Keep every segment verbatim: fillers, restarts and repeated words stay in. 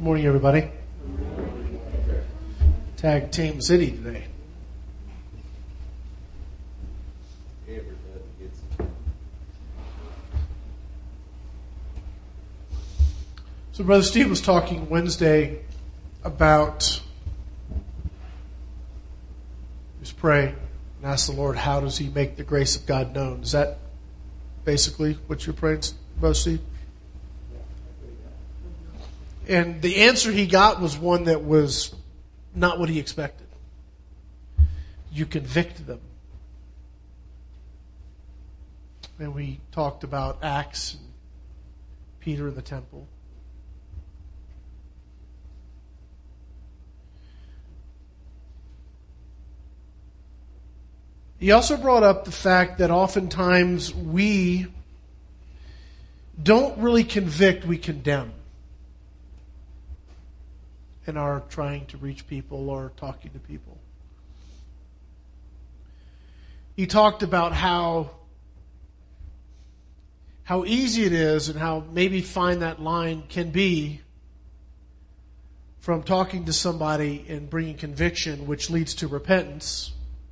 Good morning, everybody. Tag Team City today. So Brother Steve was talking Wednesday about, just pray and ask the Lord, how does he make the grace of God known? Is that basically what you're praying, Brother Steve? And the answer he got was one that was not what he expected. You convict them. And we talked about Acts and Peter in the temple. He also brought up the fact that oftentimes we don't really convict, we condemn in our trying to reach people or talking to people. He talked about how how easy it is and how maybe fine that line can be from talking to somebody and bringing conviction, which leads to repentance,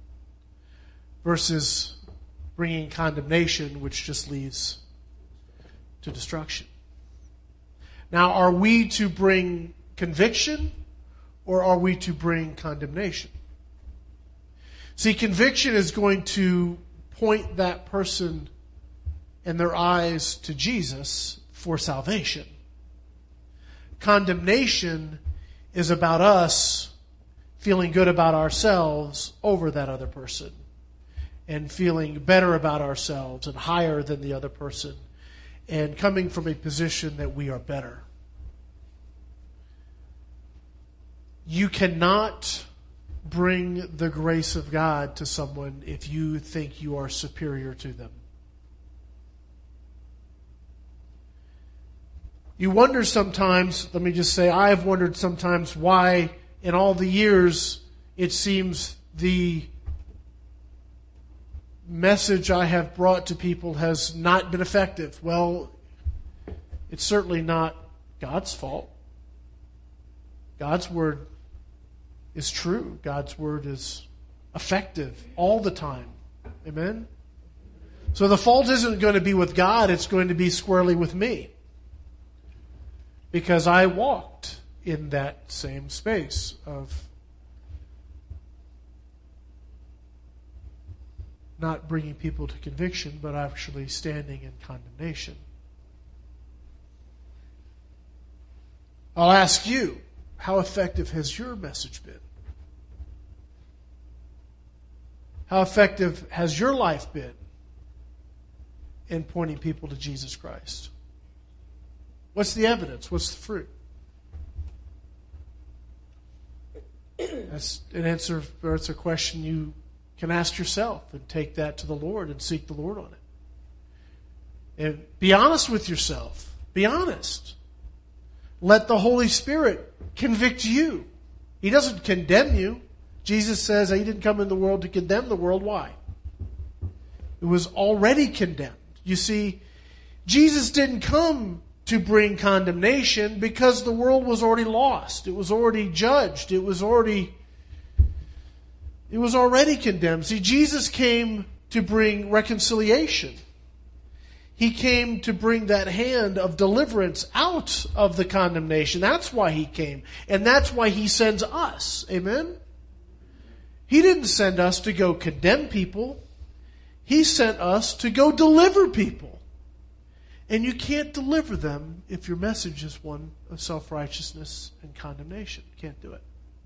versus bringing condemnation, which just leads to destruction. Now, are we to bring conviction, or are we to bring condemnation? See, conviction is going to point that person and their eyes to Jesus for salvation. Condemnation is about us feeling good about ourselves over that other person, and feeling better about ourselves and higher than the other person, and coming from a position that we are better. You cannot bring the grace of God to someone if you think you are superior to them. You wonder sometimes, let me just say, I've wondered sometimes why in all the years it seems the message I have brought to people has not been effective. Well, it's certainly not God's fault. God's word is true. God's word is effective all the time. Amen? So the fault isn't going to be with God, it's going to be squarely with me. Because I walked in that same space of not bringing people to conviction, but actually standing in condemnation. I'll ask you, how effective has your message been? How effective has your life been in pointing people to Jesus Christ? What's the evidence? What's the fruit? That's an answer, or it's a question you can ask yourself and take that to the Lord and seek the Lord on it. And be honest with yourself. Be honest. Let the Holy Spirit convict you. He doesn't condemn you. Jesus says He didn't come in the world to condemn the world. Why? It was already condemned. You see, Jesus didn't come to bring condemnation because the world was already lost. It was already judged. It was already It was already condemned. See, Jesus came to bring reconciliation. He came to bring that hand of deliverance out of the condemnation. That's why He came. And that's why He sends us. Amen? He didn't send us to go condemn people. He sent us to go deliver people. And you can't deliver them if your message is one of self-righteousness and condemnation. You can't do it.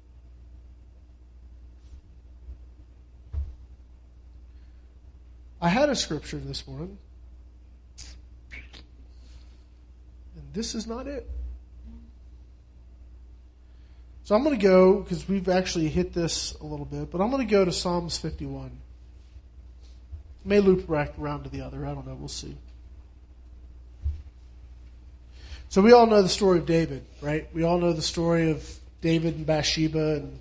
I had a scripture this morning, and this is not it. So I'm going to go, because we've actually hit this a little bit, but I'm going to go to Psalms fifty-one. May loop back around to the other. I don't know. We'll see. So we all know the story of David, right? We all know the story of David and Bathsheba and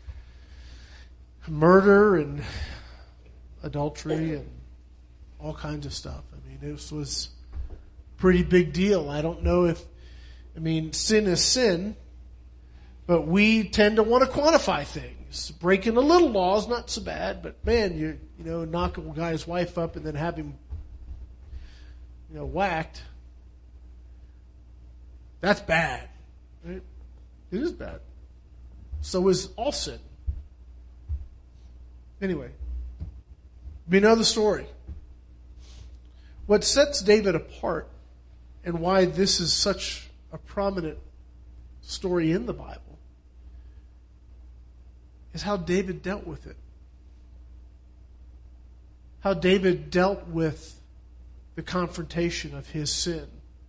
murder and adultery and all kinds of stuff. I mean, this was a pretty big deal. I don't know if, I mean, sin is sin, But we tend to want to quantify things. Breaking a little law is not so bad, but man, you you know, knock a guy's wife up and then have him, you know, whacked. That's bad. Right? It is bad. So is all sin. Anyway, we know the story. What sets David apart and why this is such a prominent story in the Bible is how David dealt with it. How David dealt with the confrontation of his sin.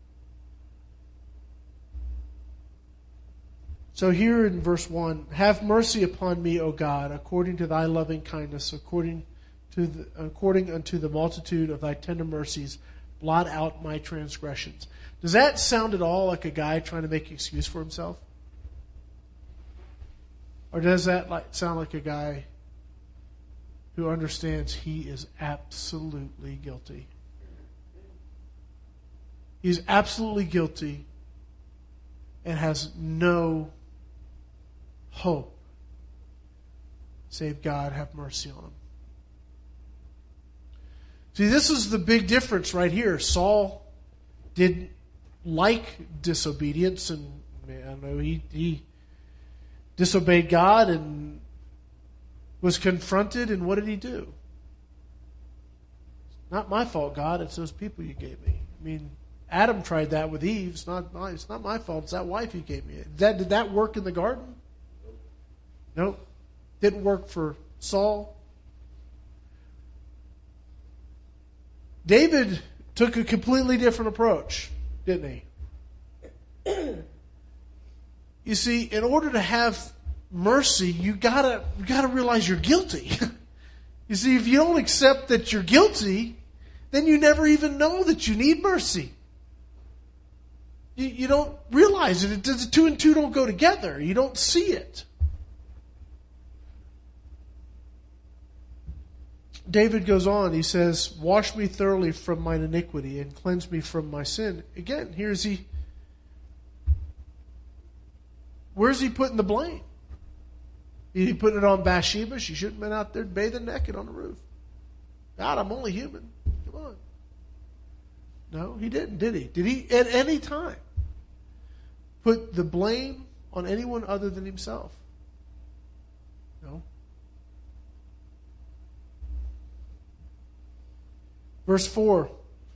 So here in verse one, have mercy upon me, O God, according to thy loving kindness, according to the, according unto the multitude of thy tender mercies, blot out my transgressions. Does that sound at all like a guy trying to make an excuse for himself? Or does that like sound like a guy who understands he is absolutely guilty? He's absolutely guilty and has no hope save God have mercy on him. See, this is the big difference right here. Saul didn't like disobedience, and I know he, he disobeyed God and was confronted, and what did he do? It's not my fault, God. It's those people you gave me. I mean, Adam tried that with Eve. It's not my, it's not my fault. It's that wife you gave me. Did that, did that work in the garden? Nope. Didn't work for Saul. David took a completely different approach, didn't he? You see, in order to have mercy, you gotta you gotta realize you're guilty. You see, if you don't accept that you're guilty, then you never even know that you need mercy. You, you don't realize it. It does, two and two don't go together. You don't see it. David goes on, he says, wash me thoroughly from mine iniquity and cleanse me from my sin. Again, here's he. Where's he putting the blame? Is he putting it on Bathsheba? She shouldn't have been out there bathing naked on the roof. God, I'm only human. Come on. No, he didn't, did he? Did he at any time put the blame on anyone other than himself? No. Verse four.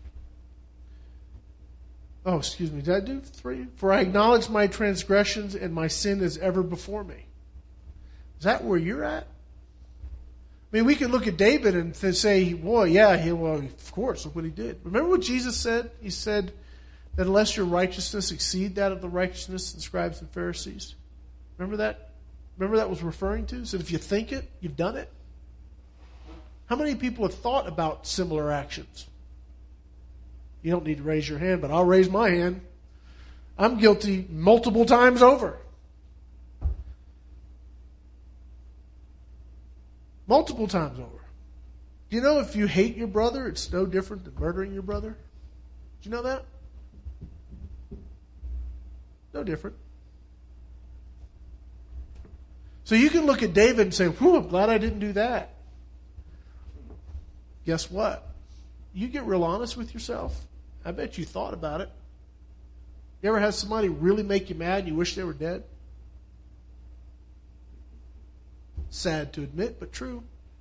Oh, excuse me. Did I do three? For I acknowledge my transgressions and my sin is ever before me. Is that where you're at? I mean, we can look at David and say, boy, yeah, he, well, of course, look what he did. Remember what Jesus said? He said that unless your righteousness exceed that of the righteousness of the scribes and Pharisees. Remember that? Remember that was referring to? He said if you think it, you've done it. How many people have thought about similar actions? You don't need to raise your hand, but I'll raise my hand. I'm guilty multiple times over. Multiple times over. Do you know if you hate your brother, it's no different than murdering your brother? Do you know that? No different. So you can look at David and say, whew, I'm glad I didn't do that. Guess what? You get real honest with yourself. I bet you thought about it. You ever had somebody really make you mad and you wish they were dead? Sad to admit, but true.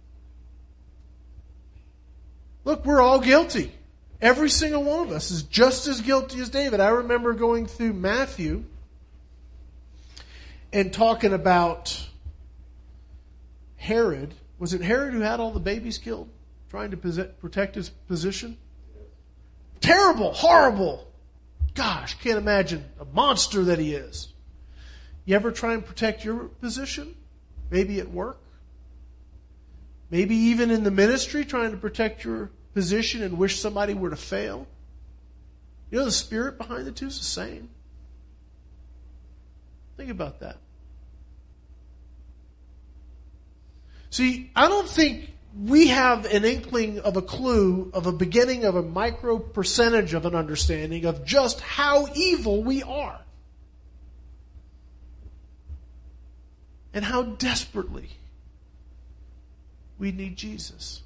Look, we're all guilty. Every single one of us is just as guilty as David. I remember going through Matthew and talking about Herod. Was it Herod who had all the babies killed? Trying to protect his position? Terrible, horrible. Gosh, can't imagine a monster that he is. You ever try and protect your position? Maybe at work? Maybe even in the ministry, trying to protect your position and wish somebody were to fail? You know, the spirit behind the two is the same. Think about that. See, I don't think we have an inkling of a clue, of a beginning of a micro percentage of an understanding of just how evil we are. and how desperately we need Jesus.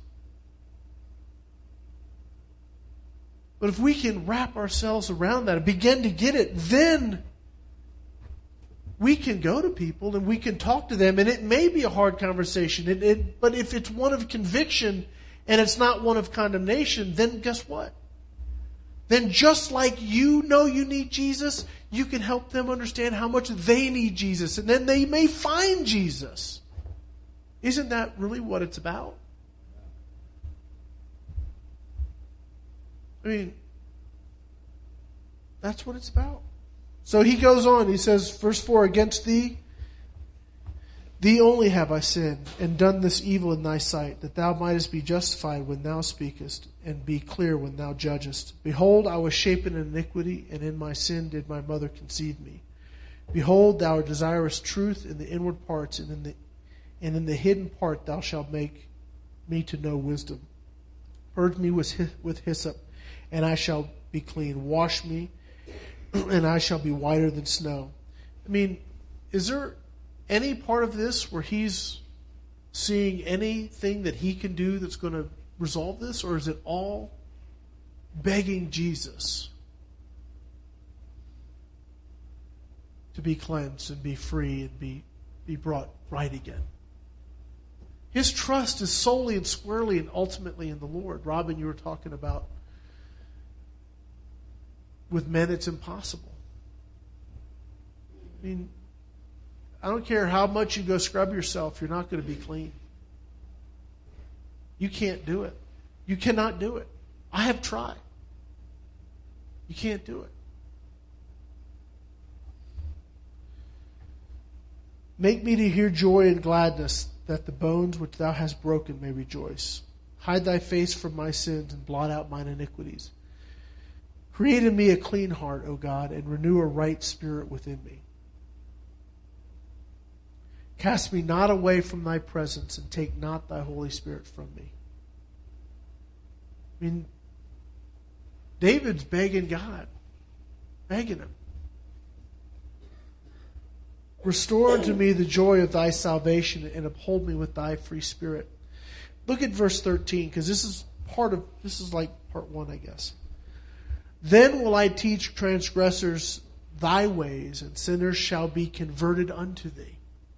But if we can wrap ourselves around that and begin to get it, then we can go to people and we can talk to them. And it may be a hard conversation, it, it, but if it's one of conviction and it's not one of condemnation, then guess what? Then just like you know you need Jesus, you can help them understand how much they need Jesus. And then they may find Jesus. Isn't that really what it's about? I mean, that's what it's about. So he goes on, he says, verse four, against thee, thee only have I sinned, and done this evil in thy sight, that thou mightest be justified when thou speakest, and be clear when thou judgest. Behold, I was shapen in iniquity, and in my sin did my mother conceive me. Behold, thou desirest truth in the inward parts, and in the and in the hidden part thou shalt make me to know wisdom. Purge me with with hyssop, and I shall be clean. Wash me, and I shall be whiter than snow. I mean, is there any part of this where he's seeing anything that he can do that's going to resolve this? Or is it all begging Jesus to be cleansed and be free and be, be brought right again? His trust is solely and squarely and ultimately in the Lord. Robin, you were talking about with men it's impossible. I mean, I don't care how much you go scrub yourself, you're not going to be clean. You can't do it. You cannot do it. I have tried. You can't do it. Make me to hear joy and gladness, that the bones which thou hast broken may rejoice. Hide thy face from my sins and blot out mine iniquities. Create in me a clean heart, O God, and renew a right spirit within me. Cast me not away from thy presence, and take not thy Holy Spirit from me. I mean, David's begging God, begging him. Restore unto me the joy of thy salvation, and uphold me with thy free spirit. Look at verse thirteen, because this is part of, this is like part one, I guess. Then will I teach transgressors thy ways, and sinners shall be converted unto thee.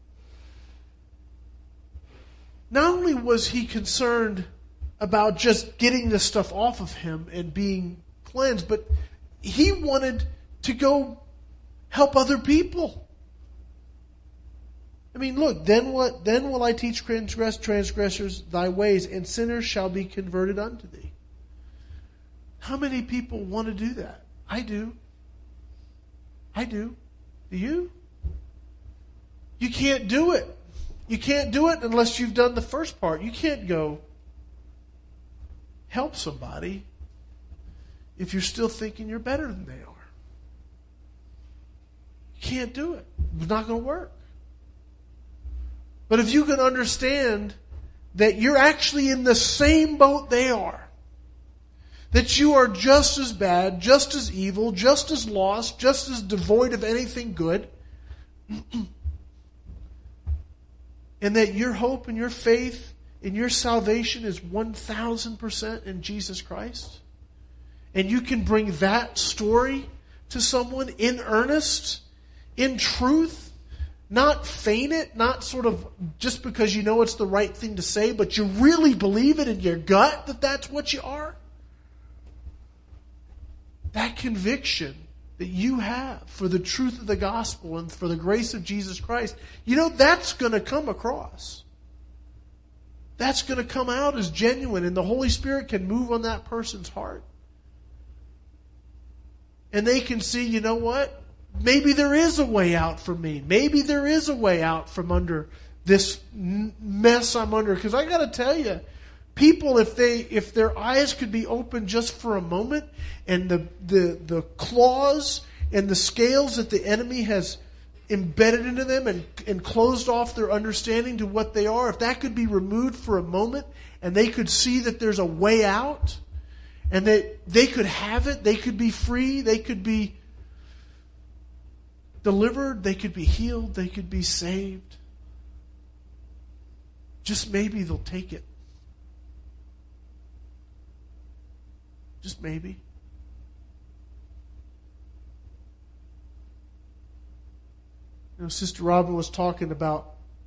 Not only was he concerned about just getting this stuff off of him and being cleansed, but he wanted to go help other people. I mean, look, then what? Then will I teach transgress, transgressors thy ways, and sinners shall be converted unto thee. How many people want to do that? I do. I do. Do you? You can't do it. You can't do it unless you've done the first part. You can't go help somebody if you're still thinking you're better than they are. You can't do it. It's not going to work. But if you can understand that you're actually in the same boat they are, that you are just as bad, just as evil, just as lost, just as devoid of anything good, and that your hope and your faith and your salvation is one thousand percent in Jesus Christ, and you can bring that story to someone in earnest, in truth, not feign it, not sort of just because you know it's the right thing to say, but you really believe it in your gut that that's what you are. That conviction that you have for the truth of the gospel and for the grace of Jesus Christ, you know, that's going to come across. That's going to come out as genuine, and the Holy Spirit can move on that person's heart. And they can see, you know what? Maybe there is a way out for me. Maybe there is a way out from under this mess I'm under. Because I got to tell you, people, if they, if their eyes could be opened just for a moment, and the, the, the claws and the scales that the enemy has embedded into them and, and closed off their understanding to what they are, if that could be removed for a moment and they could see that there's a way out and that they could have it, they could be free, they could be delivered, they could be healed, they could be saved. just maybe they'll take it. Just maybe. You know, Sister Robin was talking about,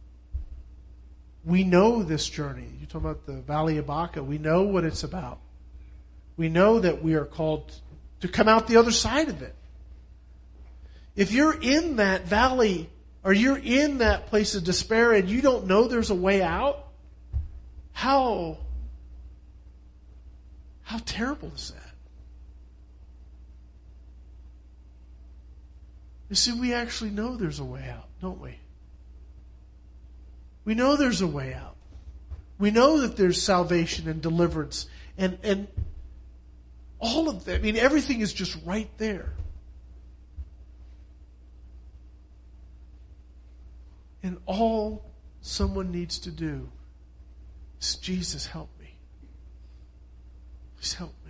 we know this journey. You're talking about the Valley of Baca. We know what it's about. We know that we are called to come out the other side of it. If you're in that valley, or you're in that place of despair and you don't know there's a way out, how, how terrible is that? You see, we actually know there's a way out, don't we? We know there's a way out. We know that there's salvation and deliverance and, and all of that. I mean, everything is just right there. And all someone needs to do is, Jesus, help me. Please help me.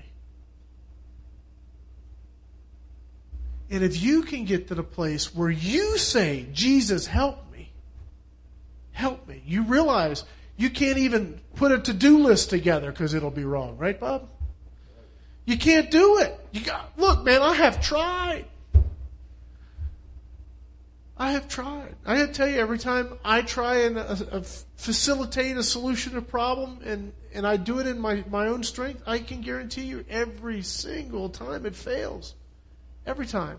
And if you can get to the place where you say, Jesus, help me. Help me. You realize you can't even put a to-do list together because it'll be wrong. Right, Bob? You can't do it. You got, look, man, I have tried. I have tried. I got to tell you, every time I try and uh, uh, facilitate a solution to a problem and, and I do it in my, my own strength, I can guarantee you every single time it fails. Every time.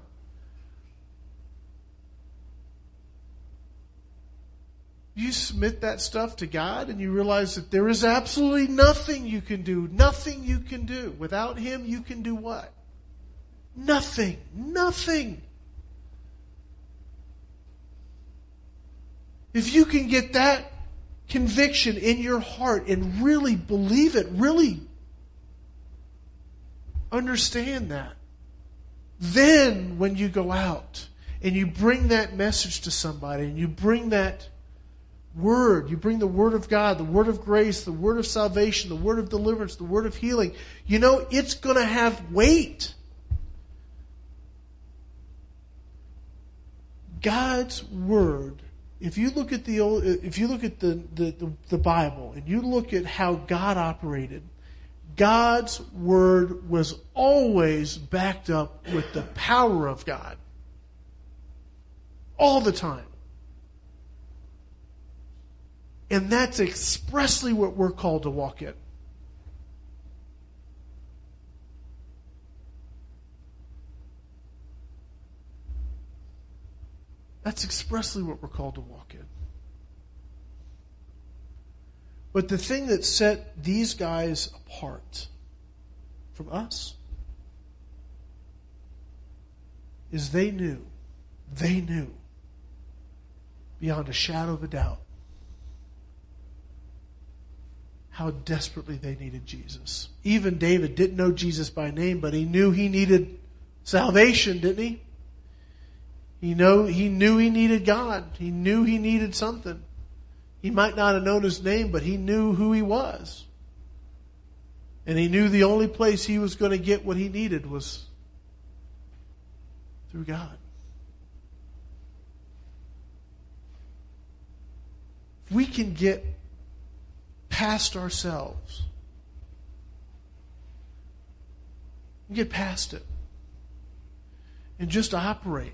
You submit that stuff to God and you realize that there is absolutely nothing you can do. Nothing you can do. Without Him, you can do what? Nothing. Nothing. If you can get that conviction in your heart and really believe it, really understand that, then when you go out and you bring that message to somebody and you bring that word, you bring the word of God, the word of grace, the word of salvation, the word of deliverance, the word of healing, you know, it's going to have weight. God's word, if you look at the old, if you look at the, the, the, the Bible and you look at how God operated, God's word was always backed up with the power of God. All the time. And that's expressly what we're called to walk in. That's expressly what we're called to walk in. But the thing that set these guys apart from us is they knew, they knew beyond a shadow of a doubt how desperately they needed Jesus. Even David didn't know Jesus by name, but he knew he needed salvation, didn't he? He know he knew he needed God. He knew he needed something. He might not have known his name, but he knew who he was. And he knew the only place he was going to get what he needed was through God. If we can get past ourselves, get past it, and just operate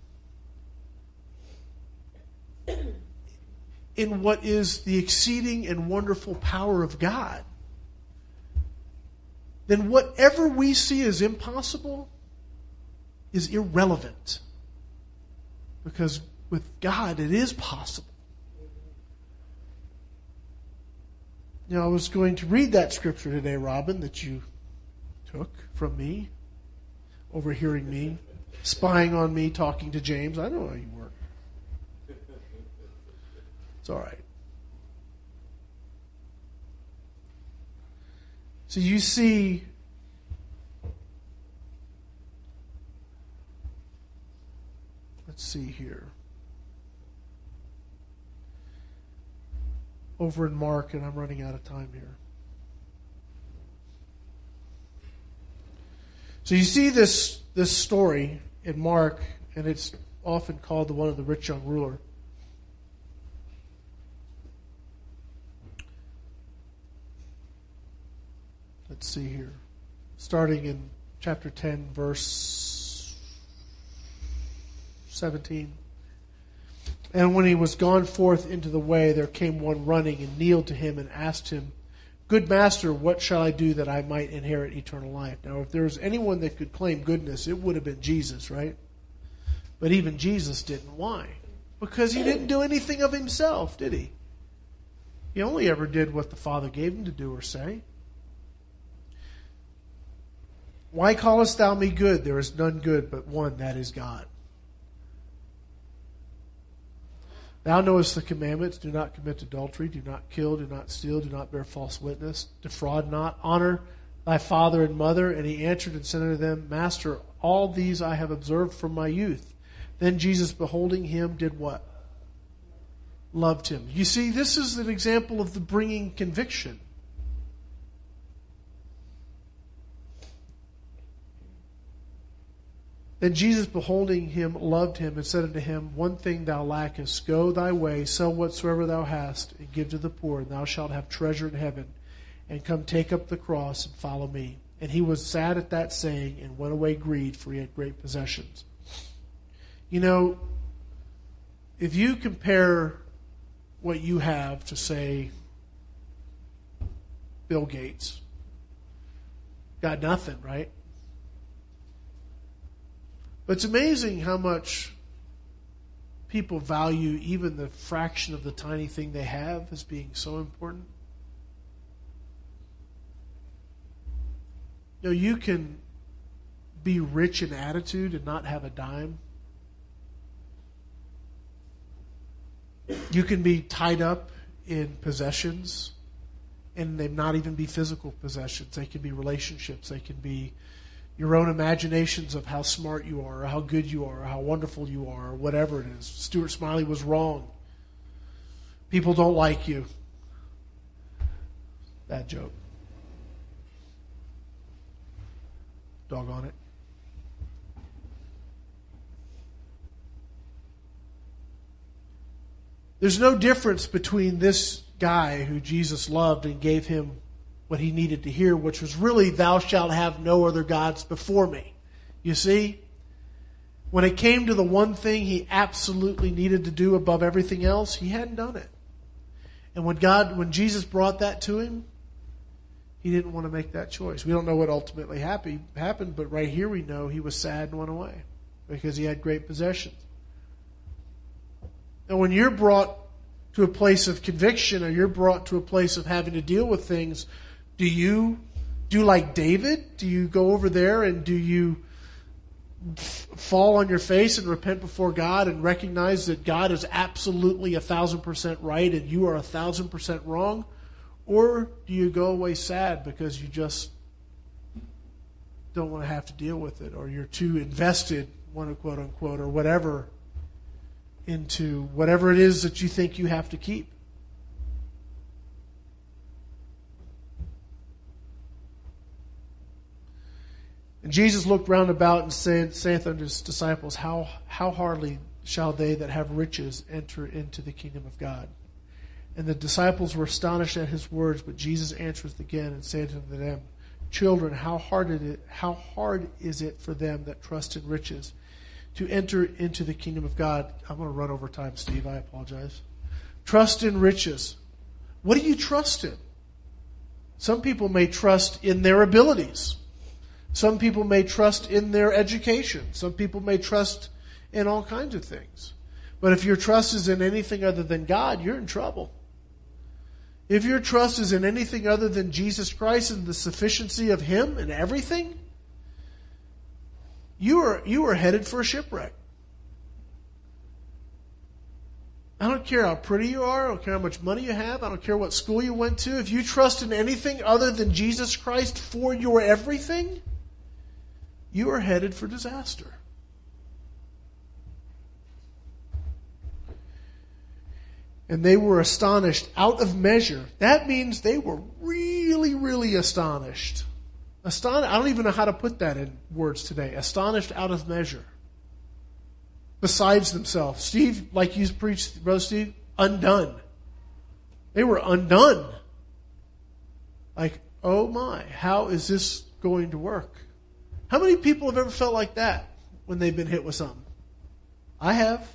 in what is the exceeding and wonderful power of God, then whatever we see as impossible is irrelevant. Because with God, it is possible. Now, I was going to read that scripture today, Robin, that you took from me, overhearing me, spying on me, talking to James. I know how you work. It's all right. So you see, let's see here. Over in Mark, and I'm running out of time here. So you see this, this story in Mark, and it's often called the one of the rich young ruler. Let's see here. Starting in chapter ten, verse seventeen. And when he was gone forth into the way, there came one running and kneeled to him and asked him, Good master, what shall I do that I might inherit eternal life? Now, if there was anyone that could claim goodness, it would have been Jesus, right? But even Jesus didn't. Why? Because he didn't do anything of himself, did he? He only ever did what the Father gave him to do or say. Why callest thou me good? There is none good but one, that is God. Thou knowest the commandments, do not commit adultery, do not kill, do not steal, do not bear false witness, defraud not, honor thy father and mother. And he answered and said unto them, Master, all these I have observed from my youth. Then Jesus, beholding him, did what? Loved him. You see, this is an example of the bringing conviction. Then Jesus, beholding him, loved him, and said unto him, One thing thou lackest, go thy way, sell whatsoever thou hast, and give to the poor, and thou shalt have treasure in heaven. And come take up the cross and follow me. And he was sad at that saying, and went away grieved, for he had great possessions. You know, if you compare what you have to, say, Bill Gates, got nothing, right? But it's amazing how much people value even the fraction of the tiny thing they have as being so important. You know, you can be rich in attitude and not have a dime. You can be tied up in possessions, and they not even be physical possessions. They can be relationships. They can be your own imaginations of how smart you are, or how good you are, or how wonderful you are, or whatever it is. Stuart Smiley was wrong. People don't like you. Bad joke. Doggone it. There's no difference between this guy who Jesus loved and gave him what he needed to hear, which was really, thou shalt have no other gods before me. You see? When it came to the one thing he absolutely needed to do above everything else, he hadn't done it. And when God, when Jesus brought that to him, he didn't want to make that choice. We don't know what ultimately happened, but right here we know he was sad and went away because he had great possessions. And when you're brought to a place of conviction, or you're brought to a place of having to deal with things, do you do like David? Do you go over there and do you f- fall on your face and repent before God and recognize that God is absolutely a thousand percent right and you are a thousand percent wrong? Or do you go away sad because you just don't want to have to deal with it, or you're too invested, quote unquote, or whatever, into whatever it is that you think you have to keep? And Jesus looked round about and said, saith unto his disciples, How how hardly shall they that have riches enter into the kingdom of God? And the disciples were astonished at his words, but Jesus answereth again and said unto them, Children, how hard is it, how hard is it for them that trust in riches to enter into the kingdom of God? I'm going to run over time, Steve. I apologize. Trust in riches. What do you trust in? Some people may trust in their abilities. Some people may trust in their education. Some people may trust in all kinds of things. But if your trust is in anything other than God, you're in trouble. If your trust is in anything other than Jesus Christ and the sufficiency of Him and everything, you are you are headed for a shipwreck. I don't care how pretty you are. I don't care how much money you have. I don't care what school you went to. If you trust in anything other than Jesus Christ for your everything, you are headed for disaster. And they were astonished out of measure. That means they were really, really astonished. Astonished. I don't even know how to put that in words today. Astonished out of measure. Besides themselves. Steve, like you preached, Brother Steve, undone. They were undone. Like, oh my, how is this going to work? How many people have ever felt like that when they've been hit with something? I have.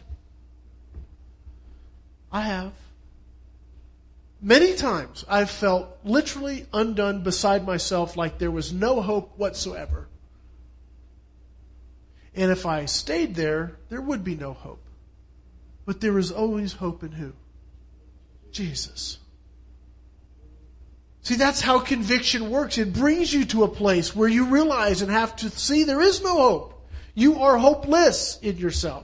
I have. Many times I've felt literally undone, beside myself, like there was no hope whatsoever. And if I stayed there, there would be no hope. But there is always hope in who? Jesus. See, that's how conviction works. It brings you to a place where you realize and have to see there is no hope. You are hopeless in yourself.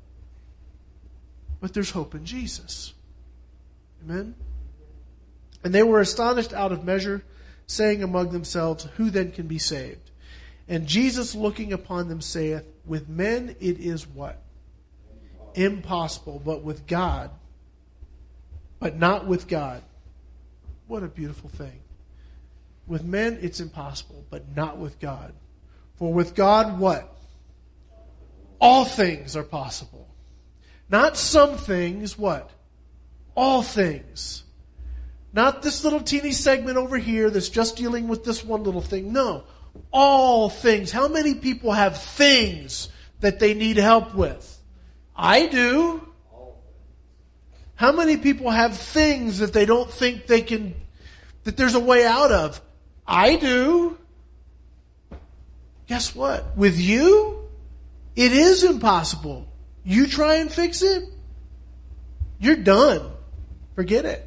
But there's hope in Jesus. Amen? And they were astonished out of measure, saying among themselves, who then can be saved? And Jesus, looking upon them, saith, with men it is what? Impossible. But with God, but not with God. What a beautiful thing. With men it's impossible, but not with God. For with God what? All things are possible. Not some things, what? All things. Not this little teeny segment over here that's just dealing with this one little thing. No. All things. How many people have things that they need help with? I do. How many people have things that they don't think they can, that there's a way out of? I do. Guess what? With you, it is impossible. You try and fix it, you're done. Forget it.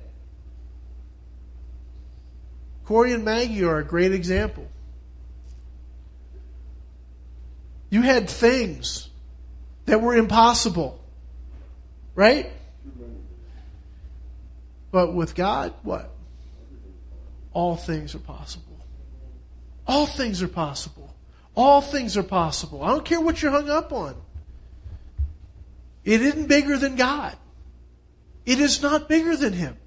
Corey and Maggie are a great example. You had things that were impossible, right? But with God, what? All things are possible. All things are possible. All things are possible. I don't care what you're hung up on. It isn't bigger than God. It is not bigger than Him.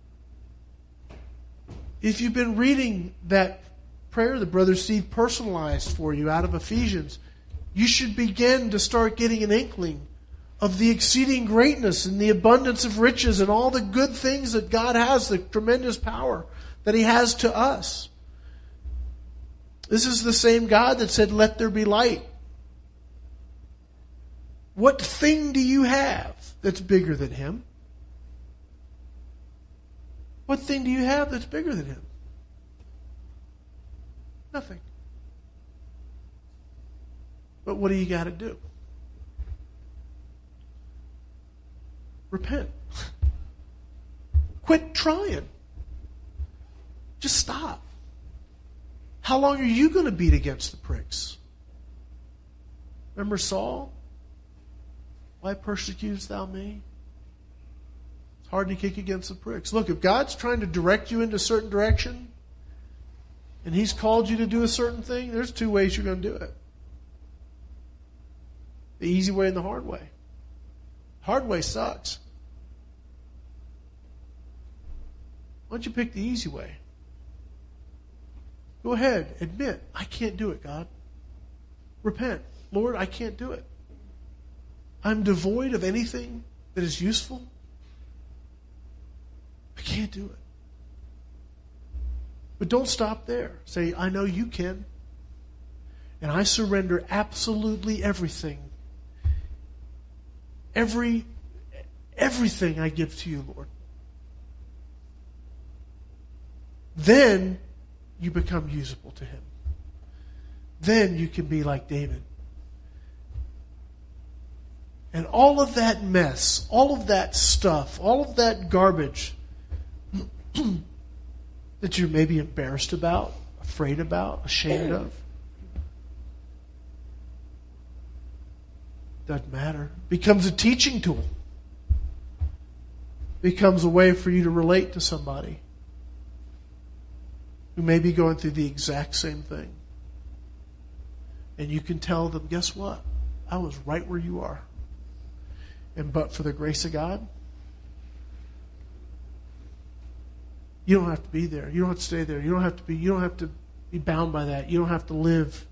If you've been reading that prayer that Brother Steve personalized for you out of Ephesians, you should begin to start getting an inkling of the exceeding greatness and the abundance of riches and all the good things that God has, the tremendous power that He has to us. This is the same God that said, let there be light. What thing do you have that's bigger than Him? What thing do you have that's bigger than Him? Nothing. But what do you got to do? Repent. Quit trying. Just stop. How long are you going to beat against the pricks? Remember Saul? Why persecutest thou me? It's hard to kick against the pricks. Look, if God's trying to direct you into a certain direction, and He's called you to do a certain thing, there's two ways you're going to do it. The easy way and the hard way. Hard way sucks. Why don't you pick the easy way? Go ahead. Admit, I can't do it, God. Repent. Lord, I can't do it. I'm devoid of anything that is useful. I can't do it. But don't stop there. Say, I know you can. And I surrender absolutely everything. Every, everything I give to you, Lord. Then you become usable to Him. Then you can be like David. And all of that mess, all of that stuff, all of that garbage that you're maybe embarrassed about, afraid about, ashamed of, doesn't matter. Becomes a teaching tool. Becomes a way for you to relate to somebody who may be going through the exact same thing. And you can tell them, guess what? I was right where you are. And but for the grace of God, you don't have to be there. You don't have to stay there. You don't have to be, you don't have to be bound by that. You don't have to live.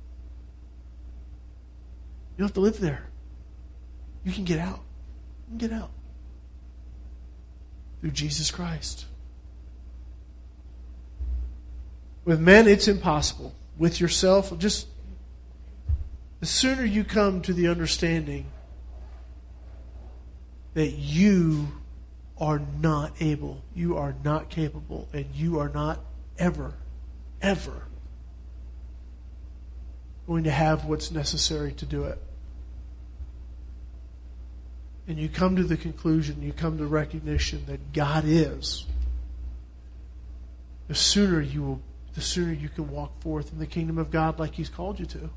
You don't have to live there. You can get out. You can get out. Through Jesus Christ. With men, it's impossible. With yourself, just the sooner you come to the understanding that you are not able, you are not capable, and you are not ever, ever going to have what's necessary to do it. And you come to the conclusion, you come to recognition that God is, the sooner you will, the sooner you can walk forth in the kingdom of God like He's called you to.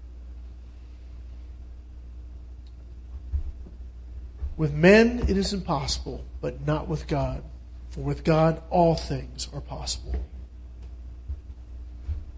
With men it is impossible, but not with God. For with God all things are possible.